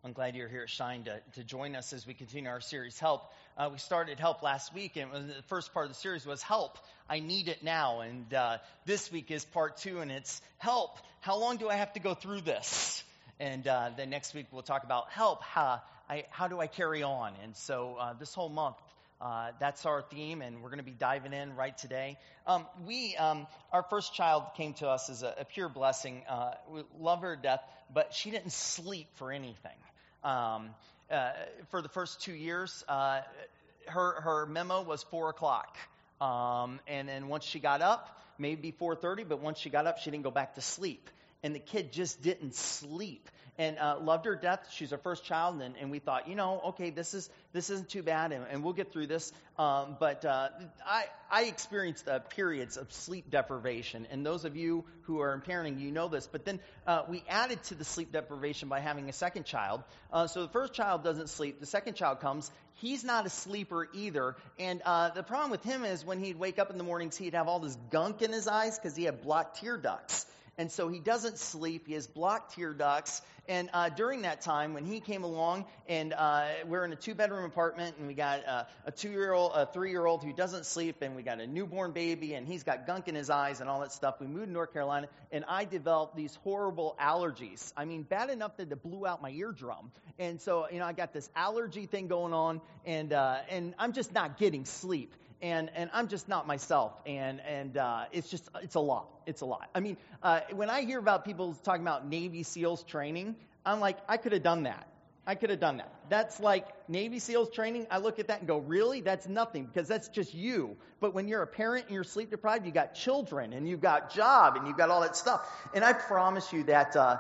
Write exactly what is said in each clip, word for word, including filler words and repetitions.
I'm glad you're here at Shine to, to join us as we continue our series, Help. Uh, we started Help last week, and the first part of the series was Help, I Need It Now. And uh, this week is part two, and it's Help, how long do I have to go through this? And uh, then next week we'll talk about Help, how, I, how do I carry on? And so uh, this whole month, uh, that's our theme, and we're going to be diving in right today. Um, we, um, our first child came to us as a, a pure blessing. Uh, we love her to death, but she didn't sleep for anything. Um, uh, for the first two years, uh, her her memo was four o'clock, um, and then once she got up, maybe four thirty. But once she got up, she didn't go back to sleep, and the kid just didn't sleep. And uh, loved her to death. She's our first child, and, and we thought, you know, okay, this is this isn't too bad, and, and we'll get through this. Um, but uh, I I experienced uh, periods of sleep deprivation, and those of you who are in parenting, you know this. But then uh, we added to the sleep deprivation by having a second child. Uh, so the first child doesn't sleep. The second child comes. He's not a sleeper either. And uh, the problem with him is when he'd wake up in the mornings, he'd have all this gunk in his eyes because he had blocked tear ducts. And so he doesn't sleep. He has blocked tear ducts. And uh, during that time, when he came along, and uh, we're in a two-bedroom apartment, and we got uh, a two-year-old, a three-year-old who doesn't sleep, and we got a newborn baby, and he's got gunk in his eyes and all that stuff. We moved to North Carolina, and I developed these horrible allergies. I mean, bad enough that it blew out my eardrum. And so, you know, I got this allergy thing going on, and uh, and I'm just not getting sleep. And and I'm just not myself, and and uh, it's just it's a lot. It's a lot. I mean, uh, when I hear about people talking about Navy SEALs training, I'm like, I could have done that. I could have done that. That's like Navy SEALs training. I look at that and go, really? That's nothing, because that's just you. But when you're a parent and you're sleep deprived, you got children and you've got job and you've got all that stuff. And I promise you that uh,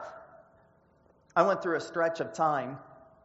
I went through a stretch of time.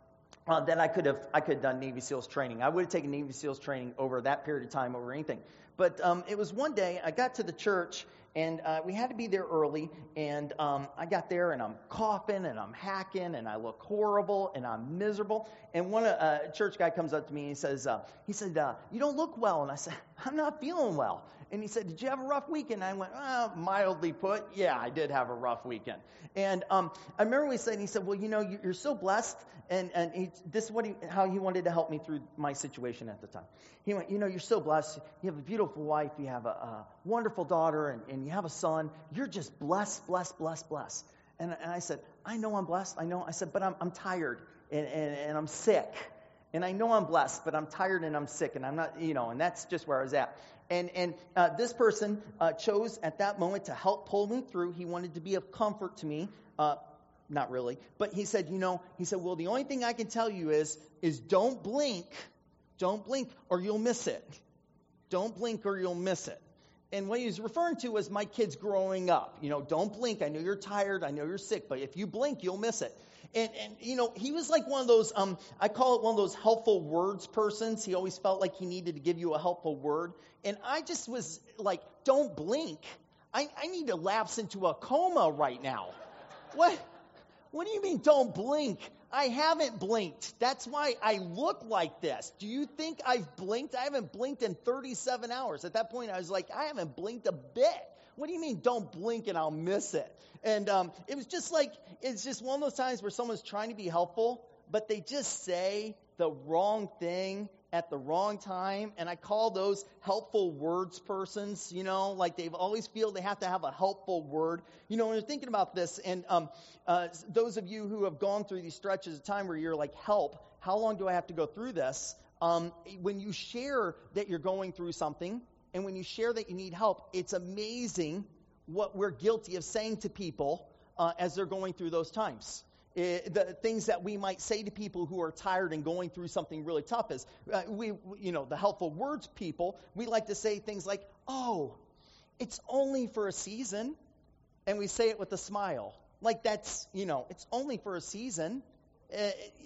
Uh, that I could have I could have done Navy SEALs training. I would have taken Navy SEALs training over that period of time over anything. But um, it was one day I got to the church, and uh, we had to be there early. And um, I got there, and I'm coughing, and I'm hacking, and I look horrible, and I'm miserable. And one uh, church guy comes up to me, and he says, uh, he said, uh, "You don't look well." And I said, "I'm not feeling well." And he said, "Did you have a rough weekend?" And I went, oh, mildly put, yeah, I did have a rough weekend. And um, I remember we said, he said, well, you know, you're so blessed. And, and he, this is what he, how he wanted to help me through my situation at the time. He went, you know, you're so blessed. You have a beautiful wife. You have a, a wonderful daughter, and, and you have a son. You're just blessed, blessed, blessed, blessed. And, and I said, I know I'm blessed. I know. I said, but I'm, I'm tired, and, and, and I'm sick. And I know I'm blessed, but I'm tired and I'm sick, and I'm not, you know, and that's just where I was at. And and uh, this person uh, chose at that moment to help pull me through. He wanted to be of comfort to me. Uh, not really. But he said, you know, he said, well, the only thing I can tell you is, is don't blink. Don't blink or you'll miss it. Don't blink or you'll miss it. And what he was referring to was my kids growing up. You know, don't blink. I know you're tired. I know you're sick. But if you blink, you'll miss it. And, and, you know, he was like one of those, um, I call it one of those helpful words persons. He always felt like he needed to give you a helpful word. And I just was like, don't blink. I, I need to lapse into a coma right now. What? What do you mean don't blink? I haven't blinked. That's why I look like this. Do you think I've blinked? I haven't blinked in thirty-seven hours. At that point, I was like, I haven't blinked a bit. What do you mean don't blink and I'll miss it? And um, it was just like, it's just one of those times where someone's trying to be helpful, but they just say the wrong thing at the wrong time. And I call those helpful words persons, you know, like they always feel they have to have a helpful word. You know, when you're thinking about this, and um, uh, those of you who have gone through these stretches of time where you're like, help, how long do I have to go through this? Um, when you share that you're going through something, and when you share that you need help, it's amazing what we're guilty of saying to people uh, as they're going through those times. It, the things that we might say to people who are tired and going through something really tough is, uh, we, you know, the helpful words people, we like to say things like, oh, it's only for a season. And we say it with a smile. Like that's, you know, it's only for a season. Uh,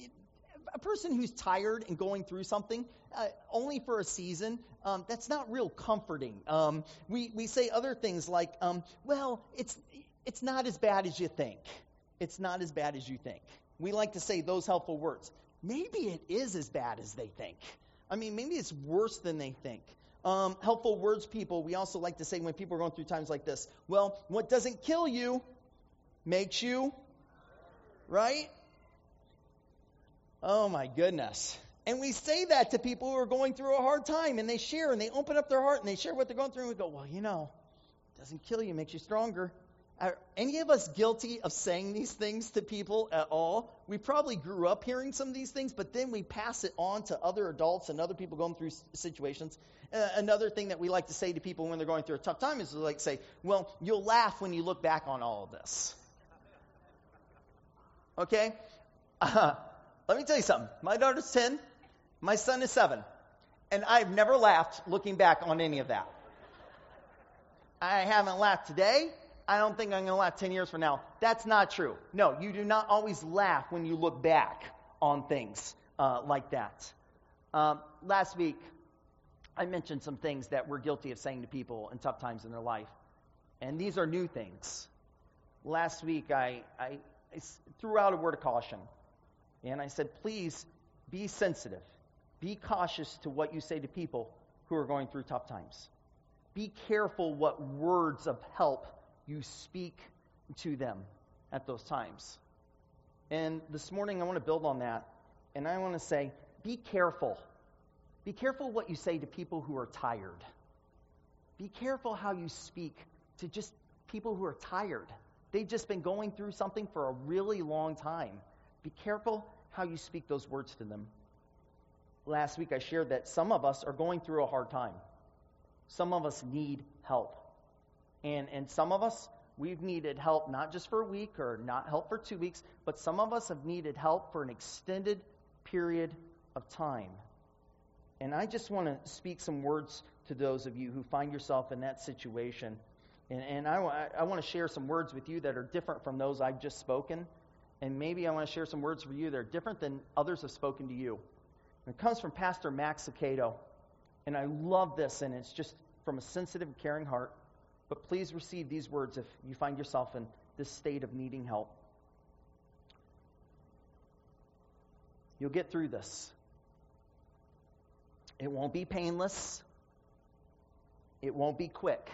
a person who's tired and going through something, uh, only for a season, um, that's not real comforting. Um, we, we say other things like, um, well, it's it's not as bad as you think. It's not as bad as you think. We like to say those helpful words. Maybe it is as bad as they think. I mean, maybe it's worse than they think. Um, helpful words people, we also like to say when people are going through times like this, well, what doesn't kill you makes you, right? Oh my goodness. And we say that to people who are going through a hard time, and they share, and they open up their heart, and they share what they're going through, and we go, well, you know, it doesn't kill you, it makes you stronger. Are any of us guilty of saying these things to people at all? We probably grew up hearing some of these things, but then we pass it on to other adults and other people going through situations. Uh, another thing that we like to say to people when they're going through a tough time is we like to say, well, you'll laugh when you look back on all of this. Okay? Uh, let me tell you something. My daughter's ten. My son is seven. And I've never laughed looking back on any of that. I haven't laughed today. I don't think I'm going to laugh ten years from now. That's not true. No, you do not always laugh when you look back on things uh, like that. Um, last week, I mentioned some things that we're guilty of saying to people in tough times in their life. And these are new things. Last week, I, I, I threw out a word of caution. And I said, please be sensitive. Be cautious to what you say to people who are going through tough times. Be careful what words of help you speak to them at those times. And this morning I want to build on that, and I want to say, be careful. Be careful what you say to people who are tired. Be careful how you speak to just people who are tired. They've just been going through something for a really long time. Be careful how you speak those words to them. Last week I shared that some of us are going through a hard time. Some of us need help. And and some of us, we've needed help not just for a week or not help for two weeks, but some of us have needed help for an extended period of time. And I just want to speak some words to those of you who find yourself in that situation. And, and I, I want to share some words with you that are different from those I've just spoken. And maybe I want to share some words for you that are different than others have spoken to you. And it comes from Pastor Max Lucado. And I love this, and it's just from a sensitive and caring heart. But please receive these words if you find yourself in this state of needing help. You'll get through this. It won't be painless. It won't be quick.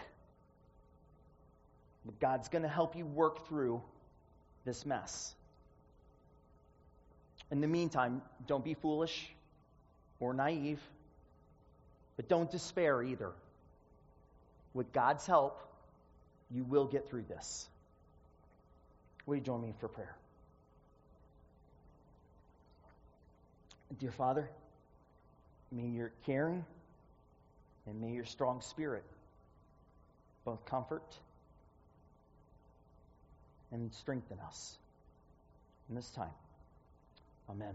But God's going to help you work through this mess. In the meantime, don't be foolish or naive, but don't despair either. With God's help, you will get through this. Will you join me for prayer? Dear Father, may your caring and may your strong spirit both comfort and strengthen us in this time. Amen.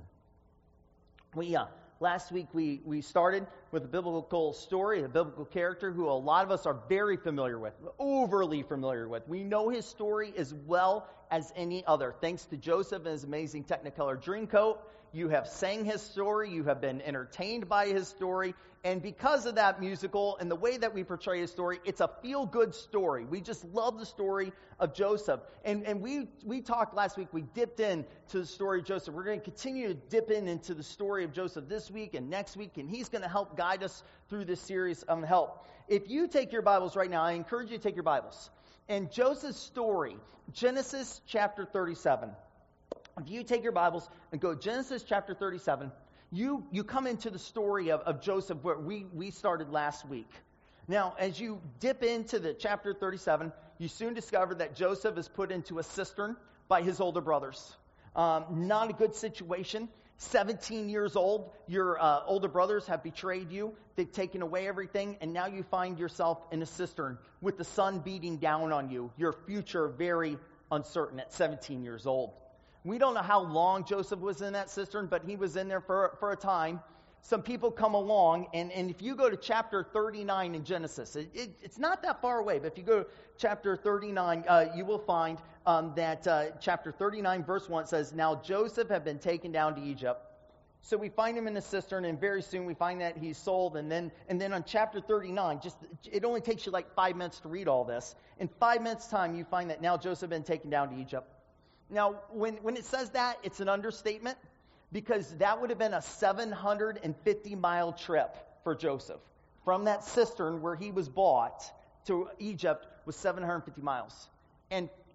We uh, last week we, we started with a biblical story, a biblical character who a lot of us are very familiar with, overly familiar with. We know his story as well as any other. Thanks to Joseph and his amazing Technicolor Dreamcoat, you have sang his story, you have been entertained by his story, and because of that musical and the way that we portray his story, it's a feel-good story. We just love the story of Joseph. And and we we talked last week, we dipped in to the story of Joseph. We're going to continue to dip in into the story of Joseph this week and next week, and he's going to help guide us through this series of help. If you take your Bibles right now, I encourage you to take your Bibles. And Joseph's story, Genesis chapter thirty-seven. If you take your Bibles and go Genesis chapter thirty-seven, you, you come into the story of, of Joseph where we, we started last week. Now, as you dip into the chapter thirty-seven, you soon discover that Joseph is put into a cistern by his older brothers. Um, not a good situation. seventeen years old, your uh, older brothers have betrayed you. They've taken away everything, and now you find yourself in a cistern with the sun beating down on you. Your future very uncertain at seventeen years old. We don't know how long Joseph was in that cistern, but he was in there for, for a time. Some people come along, and, and if you go to chapter thirty-nine in Genesis, it, it, it's not that far away, but if you go to chapter thirty-nine, uh, you will find um, that uh, chapter thirty-nine, verse one says, "Now Joseph had been taken down to Egypt." So we find him in a cistern, and very soon we find that he's sold. And then and then on chapter thirty-nine, just it only takes you like five minutes to read all this. In five minutes' time, you find that now Joseph had been taken down to Egypt. Now, when, when it says that, it's an understatement, because that would have been a seven hundred fifty mile trip for Joseph. From that cistern where he was bought to Egypt was seven hundred fifty miles. And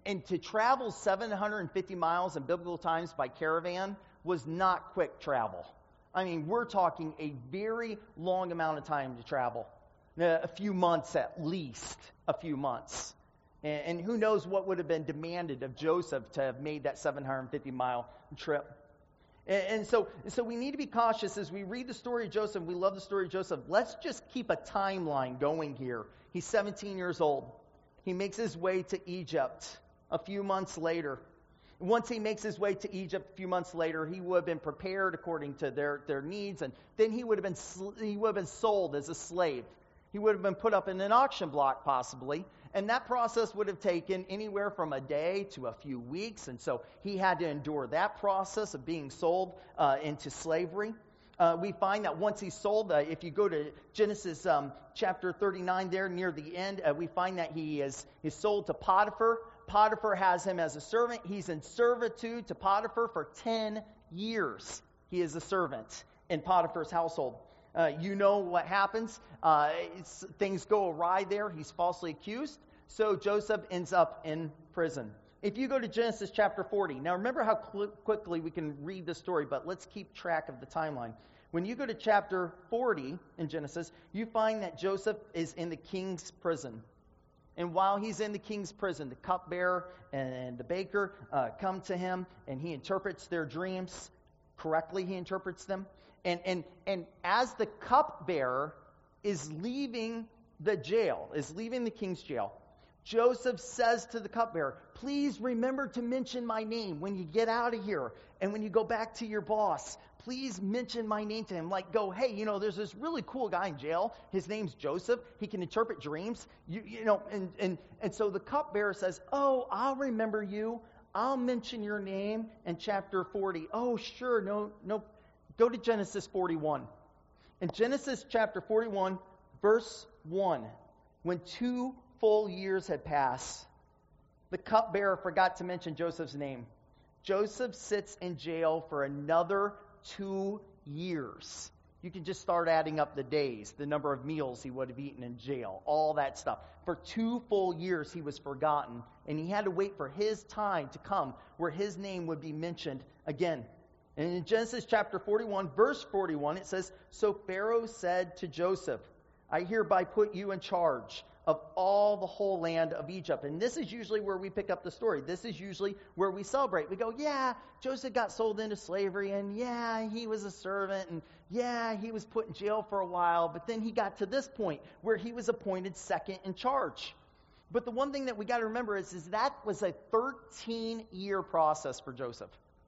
and to travel seven hundred fifty miles in biblical times by caravan was not quick travel. I mean, we're talking a very long amount of time to travel. A few months at least, a few months. And, and who knows what would have been demanded of Joseph to have made that seven hundred fifty mile trip. And, and so, so we need to be cautious as we read the story of Joseph. We love the story of Joseph. Let's just keep a timeline going here. He's seventeen years old. He makes his way to Egypt a few months later. Once he makes his way to Egypt a few months later, he would have been prepared according to their, their needs, and then he would have been he would have been sold as a slave. He would have been put up in an auction block possibly, and that process would have taken anywhere from a day to a few weeks, and so he had to endure that process of being sold uh, into slavery. Uh, we find that once he's sold, uh, if you go to Genesis um, chapter thirty-nine there near the end, uh, we find that he is, is sold to Potiphar. Potiphar has him as a servant. He's in servitude to Potiphar for ten years. He is a servant in Potiphar's household. Uh, you know what happens. Uh, things go awry there. He's falsely accused. So Joseph ends up in prison. If you go to Genesis chapter forty, now remember how cl- quickly we can read the story, but let's keep track of the timeline. When you go to chapter forty in Genesis, you find that Joseph is in the king's prison. And while he's in the king's prison, the cupbearer and the baker uh, come to him, and he interprets their dreams. Correctly, he interprets them. And and and as the cupbearer is leaving the jail, is leaving the king's jail, Joseph says to the cupbearer, please remember to mention my name when you get out of here. And when you go back to your boss, please mention my name to him. Like, go, hey, you know, there's this really cool guy in jail. His name's Joseph. He can interpret dreams. You, you know, and, and, and so the cupbearer says, oh, I'll remember you. I'll mention your name in chapter forty. Oh, sure, no, no. Go to Genesis forty-one. In Genesis chapter forty-one, verse one, when two full years had passed, the cupbearer forgot to mention Joseph's name. Joseph sits in jail for another two years. You can just start adding up the days, the number of meals he would have eaten in jail, all that stuff. For two full years he was forgotten, and he had to wait for his time to come where his name would be mentioned again. And in Genesis chapter forty-one, verse forty-one, it says, so Pharaoh said to Joseph, I hereby put you in charge of all the whole land of Egypt. And this is usually where we pick up the story. This is usually where we celebrate. We go, yeah, Joseph got sold into slavery, and yeah, he was a servant, and yeah, he was put in jail for a while, but then he got to this point where he was appointed second in charge. But the one thing that we got to remember is, is that was a thirteen-year process for Joseph.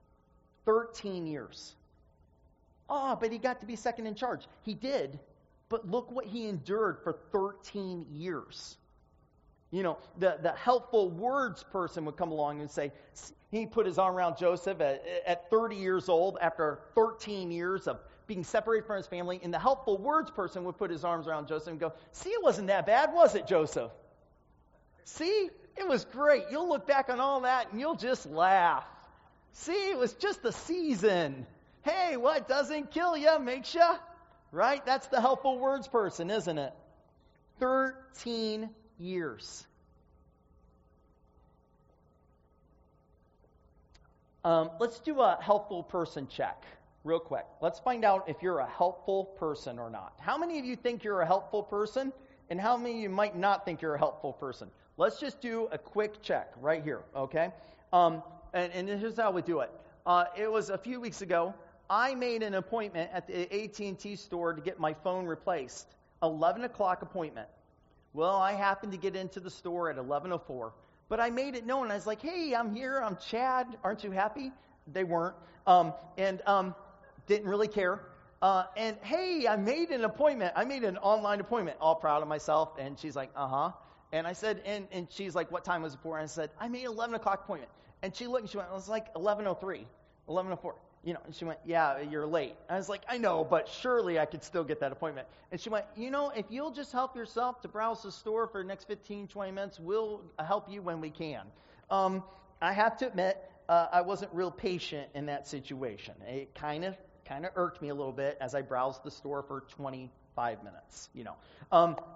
thirteen years. Oh, but he got to be second in charge. He did. But look what he endured for thirteen years. You know, the, the helpful words person would come along and say, he put his arm around Joseph at, at thirty years old after thirteen years of being separated from his family. And the helpful words person would put his arms around Joseph and go, see, it wasn't that bad, was it, Joseph? See, it was great. You'll look back on all that and you'll just laugh. See, it was just a season. Hey, what doesn't kill you makes you... Right? That's the helpful words person, isn't it? Thirteen years. Um, let's do a helpful person check real quick. Let's find out if you're a helpful person or not. How many of you think you're a helpful person? And how many of you might not think you're a helpful person? Let's just do a quick check right here, okay? Um, and, and here's how we do it. Uh, it was a few weeks ago. I made an appointment at the A T and T store to get my phone replaced. eleven o'clock appointment. Well, I happened to get into the store at eleven oh four. But I made it known. I was like, hey, I'm here. I'm Chad. Aren't you happy? They weren't. Um, and um, didn't really care. Uh, and, hey, I made an appointment. I made an online appointment. All proud of myself. And she's like, uh-huh. And I said, and, and she's like, what time was it for? And I said, I made an eleven o'clock appointment. And she looked and she went, it was like eleven oh three, eleven oh four. You know, and she went, yeah, you're late. I was like, I know, but surely I could still get that appointment. And she went, you know, if you'll just help yourself to browse the store for the next fifteen, twenty minutes, we'll help you when we can. Um, I have to admit, uh, I wasn't real patient in that situation. It kind of kind of irked me a little bit as I browsed the store for twenty-five minutes, you know. Um,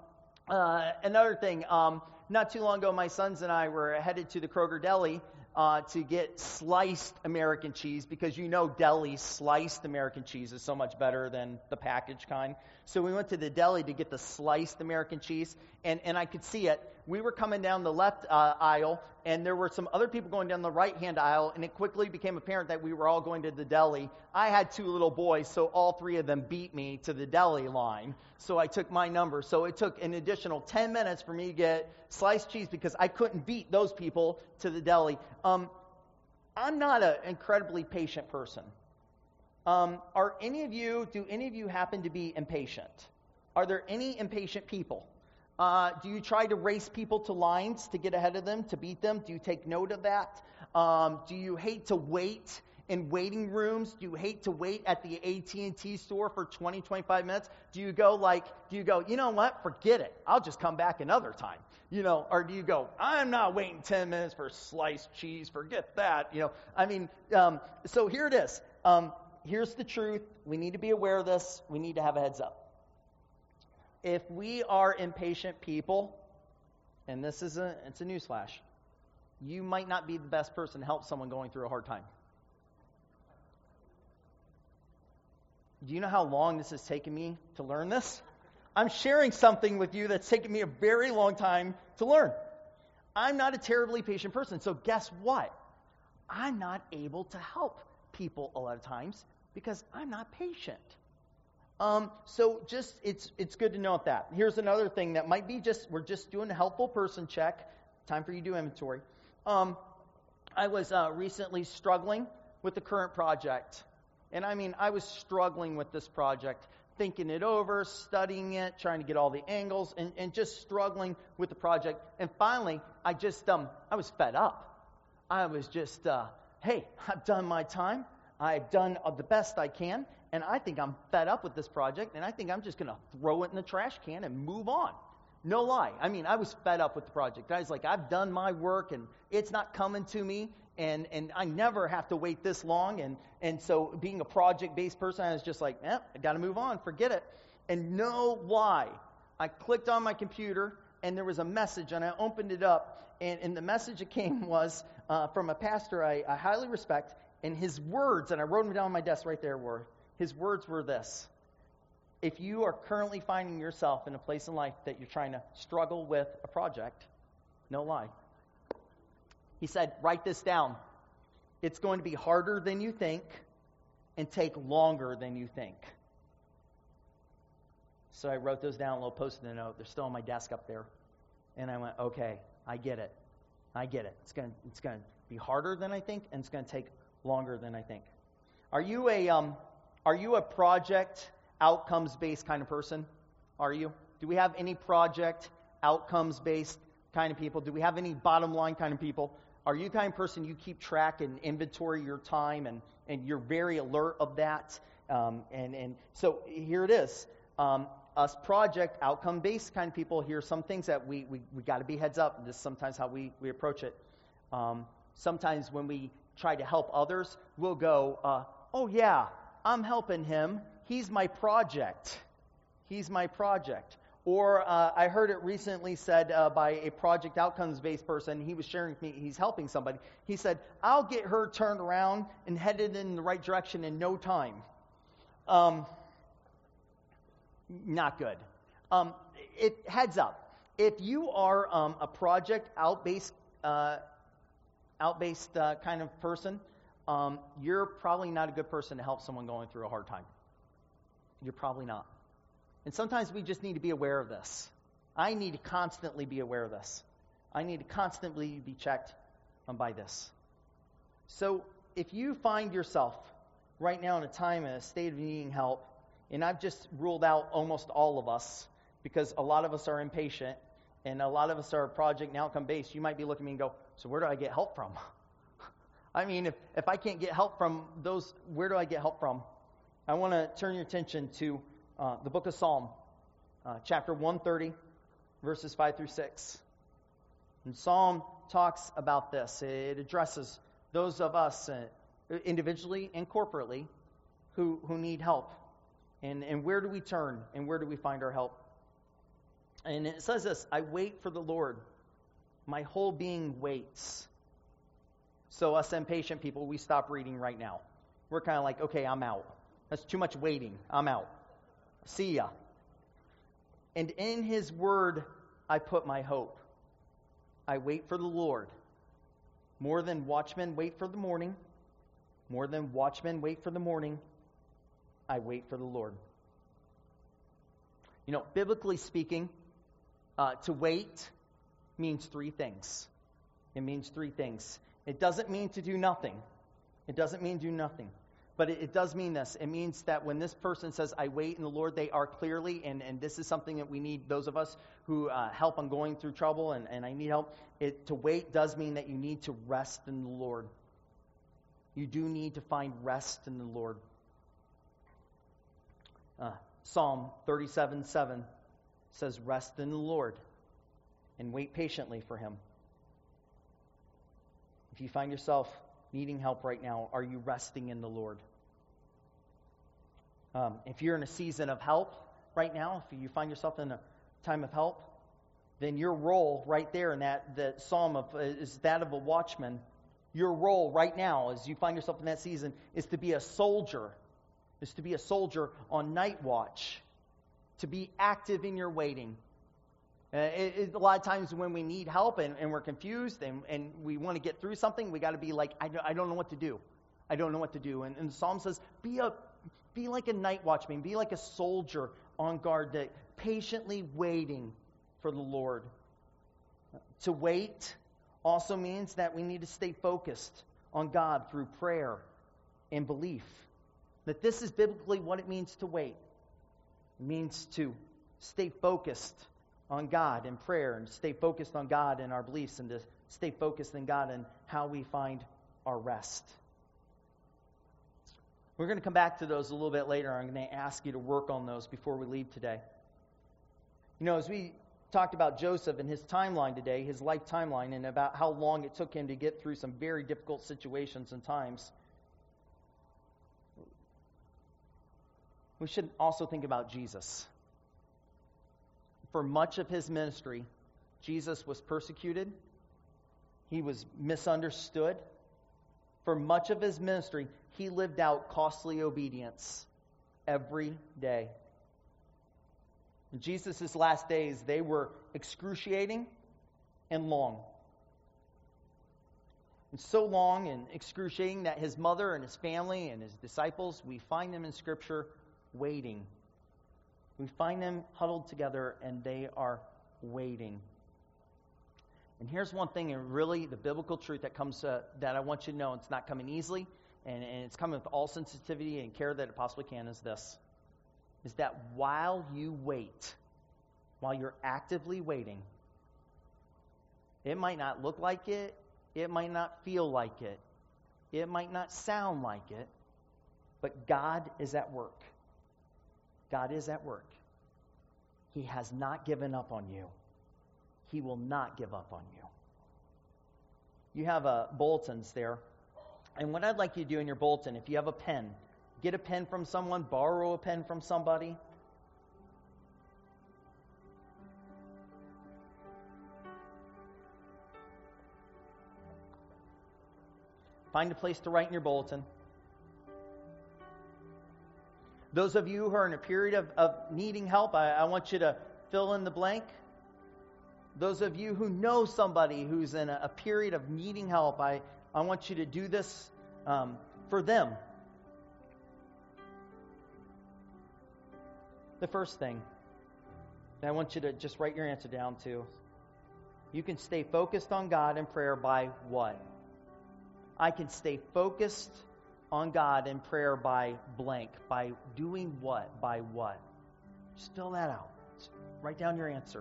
Uh, another thing, um, not too long ago, my sons and I were headed to the Kroger Deli uh, to get sliced American cheese, because you know deli sliced American cheese is so much better than the packaged kind. So we went to the deli to get the sliced American cheese, and, and I could see it. We were coming down the left uh, aisle, and there were some other people going down the right-hand aisle, and it quickly became apparent that we were all going to the deli. I had two little boys, so all three of them beat me to the deli line. So I took my number. So it took an additional ten minutes for me to get sliced cheese because I couldn't beat those people to the deli. Um, I'm not an incredibly patient person. Um, are any of you, do any of you happen to be impatient? Are there any impatient people? Uh, do you try to race people to lines to get ahead of them, to beat them? Do you take note of that? Um, do you hate to wait in waiting rooms? Do you hate to wait at the A T and T store for twenty, twenty-five minutes? Do you go like, do you go, you know what, forget it, I'll just come back another time? You know, or do you go, I'm not waiting ten minutes for sliced cheese, forget that? You know, I mean, um, so here it is. Um, here's the truth. We need to be aware of this. We need to have a heads up. If we are impatient people, and this is a, it's a newsflash, you might not be the best person to help someone going through a hard time. Do you know how long this has taken me to learn this? I'm sharing something with you that's taken me a very long time to learn. I'm not a terribly patient person, so guess what? I'm not able to help people a lot of times because I'm not patient. Um, so just, it's it's good to note that. Here's another thing that might be just, we're just doing a helpful person check. Time for you to do inventory. Um, I was uh, recently struggling with the current project. And I mean, I was struggling with this project, thinking it over, studying it, trying to get all the angles, and, and just struggling with the project. And finally, I just, um, I was fed up. I was just, uh, hey, I've done my time. I've done the best I can. And I think I'm fed up with this project, and I think I'm just going to throw it in the trash can and move on. No lie. I mean, I was fed up with the project. I was like, I've done my work, and it's not coming to me, and, and I never have to wait this long. And, and so being a project-based person, I was just like, eh, I got to move on. Forget it. And no lie. I clicked on my computer, and there was a message, and I opened it up, and, and the message that came was uh, from a pastor I, I highly respect, and his words, and I wrote them down on my desk right there, were, his words were this: if you are currently finding yourself in a place in life that you're trying to struggle with a project, no lie. He said, write this down. It's going to be harder than you think and take longer than you think. So I wrote those down, a little post-it note. They're still on my desk up there. And I went, okay, I get it. I get it. It's going to, it's going to be harder than I think, and it's going to take longer than I think. Are you a um? Are you a project outcomes-based kind of person? Are you? Do we have any project outcomes-based kind of people? Do we have any bottom-line kind of people? Are you the kind of person you keep track and inventory your time, and, and you're very alert of that? Um, and, and so here it is. Um, us project outcome-based kind of people, here are some things that we, we, we got to be heads up. This is sometimes how we, we approach it. Um, sometimes when we try to help others, we'll go, uh, oh yeah, I'm helping him. He's my project. He's my project. Or uh, I heard it recently said uh, by a project outcomes-based person. He was sharing with me, he's helping somebody. He said, I'll get her turned around and headed in the right direction in no time. Um, not good. Um, it, heads up. If you are um, a project out-based, uh, out-based uh, kind of person, Um, you're probably not a good person to help someone going through a hard time. You're probably not. And sometimes we just need to be aware of this. I need to constantly be aware of this. I need to constantly be checked on by this. So if you find yourself right now in a time, in a state of needing help, and I've just ruled out almost all of us, because a lot of us are impatient, and a lot of us are project and outcome based, you might be looking at me and go, so where do I get help from? I mean, if, if I can't get help from those, where do I get help from? I want to turn your attention to uh, the book of Psalm, uh, chapter one thirty, verses five through six. And Psalm talks about this. It addresses those of us uh, individually and corporately who, who need help. And, and where do we turn, and where do we find our help? And it says this, I wait for the Lord. My whole being waits. So us impatient people, we stop reading right now. We're kind of like, okay, I'm out. That's too much waiting. I'm out. See ya. And in his word, I put my hope. I wait for the Lord. More than watchmen wait for the morning. More than watchmen wait for the morning. I wait for the Lord. You know, biblically speaking, uh, to wait means three things. It means three things. It doesn't mean to do nothing. It doesn't mean do nothing. But it, it does mean this. It means that when this person says, I wait in the Lord, they are clearly, and, and this is something that we need, those of us who uh, help on going through trouble, and, and I need help. It, to wait does mean that you need to rest in the Lord. You do need to find rest in the Lord. Uh, Psalm thirty-seven seven says, rest in the Lord and wait patiently for him. If you find yourself needing help right now, are you resting in the Lord? Um, if you're in a season of help right now, if you find yourself in a time of help, then your role right there in that, that psalm of, uh, is that of a watchman. Your role right now, as you find yourself in that season, is to be a soldier, is to be a soldier on night watch, to be active in your waiting. Uh, it, it, a lot of times when we need help and, and we're confused and, and we want to get through something, we got to be like, I don't, I don't know what to do. I don't know what to do. And, and the Psalm says, be a, be like a night watchman, be like a soldier on guard, that patiently waiting for the Lord. To wait also means that we need to stay focused on God through prayer and belief. That this is biblically what it means to wait. It means to stay focused on God in prayer, and stay focused on God in our beliefs, and to stay focused in God in how we find our rest. We're going to come back to those a little bit later. I'm going to ask you to work on those before we leave today. You know, as we talked about Joseph and his timeline today, his life timeline, and about how long it took him to get through some very difficult situations and times, we should also think about Jesus. For much of his ministry, Jesus was persecuted. He was misunderstood. For much of his ministry, he lived out costly obedience every day. In Jesus' last days, they were excruciating and long. And so long and excruciating that his mother and his family and his disciples, we find them in Scripture waiting. We find them huddled together, and they are waiting. And here's one thing, and really the biblical truth that comes uh, that I want you to know. It's not coming easily, and, and it's coming with all sensitivity and care that it possibly can, is this. Is that while you wait, while you're actively waiting, it might not look like it, it might not feel like it, it might not sound like it, but God is at work. God is at work. He has not given up on you. He will not give up on you. You have uh, bulletins there. And what I'd like you to do in your bulletin, if you have a pen, get a pen from someone, borrow a pen from somebody. Find a place to write in your bulletin. Those of you who are in a period of, of needing help, I, I want you to fill in the blank. Those of you who know somebody who's in a, a period of needing help, I, I want you to do this um, for them. The first thing that I want you to just write your answer down to, you can stay focused on God in prayer by what? I can stay focused on God in prayer by blank. By doing what? By what? Just fill that out. Just write down your answer.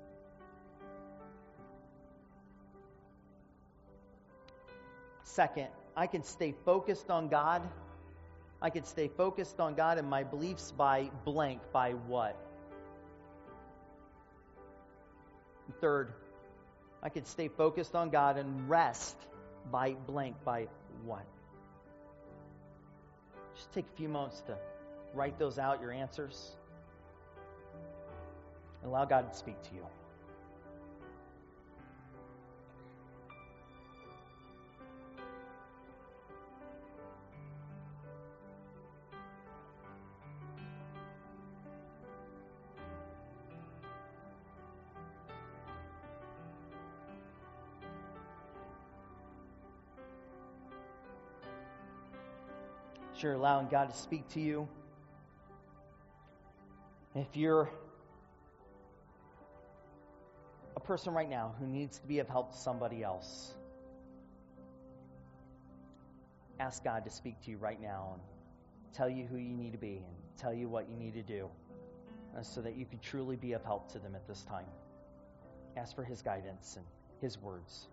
Second, I can stay focused on God. I can stay focused on God and my beliefs by blank. By what? And third, I can stay focused on God and rest by blank. By what? Just take a few moments to write those out, your answers. Allow God to speak to you. You're allowing God to speak to you. If you're a person right now who needs to be of help to somebody else, ask God to speak to you right now and tell you who you need to be and tell you what you need to do uh, so that you can truly be of help to them at this time. Ask for His guidance and His words.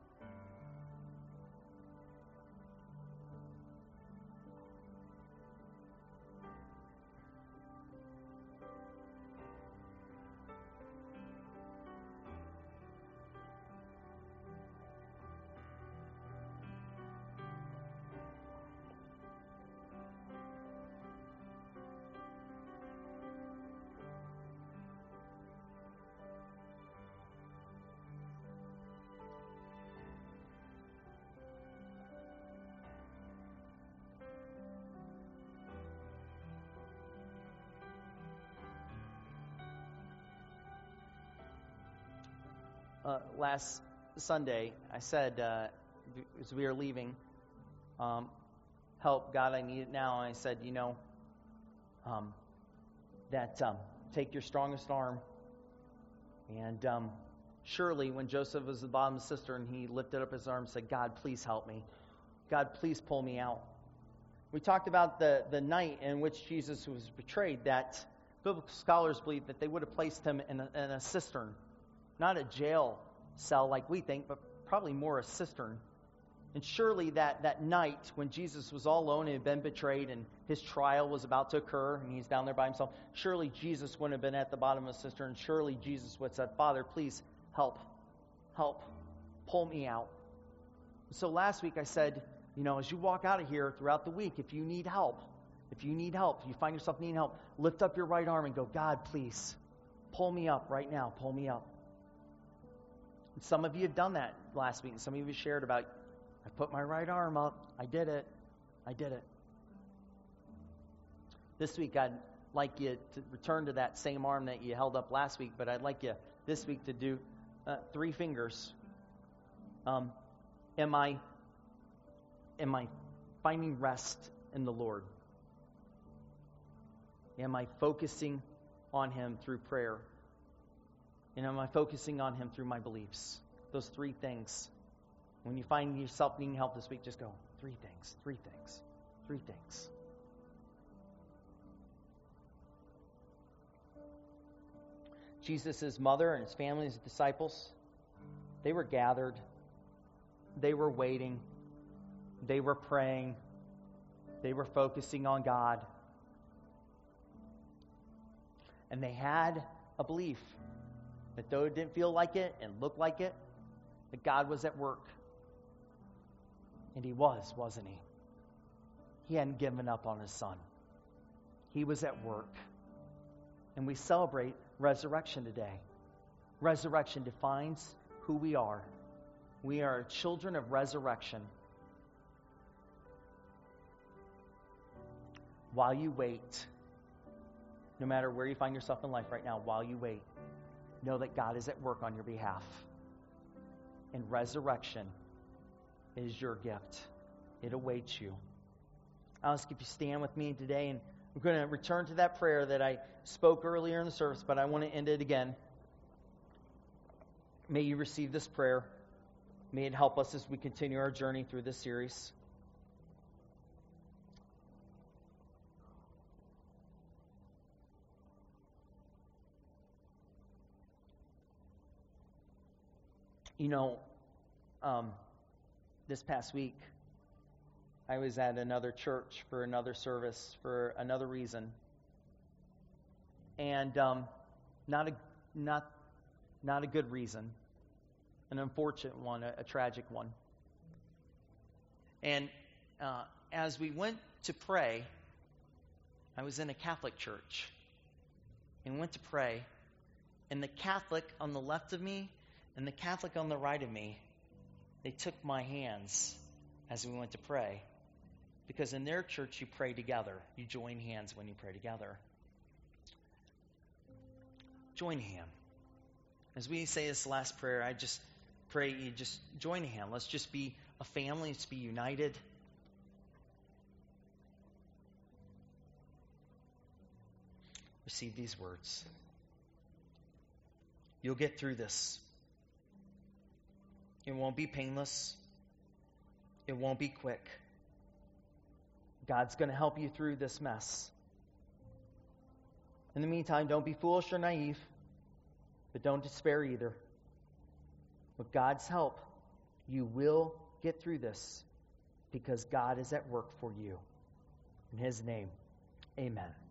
Uh, last Sunday, I said, uh, as we were leaving, um, help, God, I need it now. And I said, you know, um, that um, take your strongest arm. And um, surely when Joseph was at the bottom of the cistern, he lifted up his arm and said, God, please help me. God, please pull me out. We talked about the, the night in which Jesus was betrayed, that biblical scholars believe that they would have placed him in a, in a cistern. Not a jail cell like we think, but probably more a cistern. And surely that, that night when Jesus was all alone and had been betrayed and his trial was about to occur and he's down there by himself, surely Jesus wouldn't have been at the bottom of the cistern. Surely Jesus would have said, Father, please help, help, pull me out. So last week I said, you know, as you walk out of here throughout the week, if you need help, if you need help, if you find yourself needing help, lift up your right arm and go, God, please, pull me up right now, pull me up. And some of you have done that last week, and some of you shared about, I put my right arm up, I did it, I did it. This week I'd like you to return to that same arm that you held up last week, but I'd like you this week to do uh, three fingers. Um, am I, am I finding rest in the Lord? Am I focusing on Him through prayer? And am I focusing on Him through my beliefs? Those three things. When you find yourself needing help this week, just go, three things, three things, three things. Jesus' mother and his family, his disciples, they were gathered. They were waiting. They were praying. They were focusing on God. And they had a belief that though it didn't feel like it and look like it, that God was at work. And He was, wasn't He? He hadn't given up on His Son. He was at work. And we celebrate resurrection today. Resurrection defines who we are. We are children of resurrection. While you wait, no matter where you find yourself in life right now, while you wait, know that God is at work on your behalf. And resurrection is your gift. It awaits you. I'll ask if you stand with me today, and we're going to return to that prayer that I spoke earlier in the service, but I want to end it again. May you receive this prayer. May it help us as we continue our journey through this series. You know, um, this past week, I was at another church for another service for another reason, and um, not a not not a good reason, an unfortunate one, a, a tragic one. And uh, as we went to pray, I was in a Catholic church and went to pray, And the Catholic on the left of me and the Catholic on the right of me, they took my hands as we went to pray. Because in their church, you pray together. You join hands when you pray together. Join hand. As we say this last prayer, I just pray you just join hand. Let's just be a family. Let's be united. Receive these words. You'll get through this. It won't be painless. It won't be quick. God's going to help you through this mess. In the meantime, don't be foolish or naive, but don't despair either. With God's help, you will get through this because God is at work for you. In His name, amen.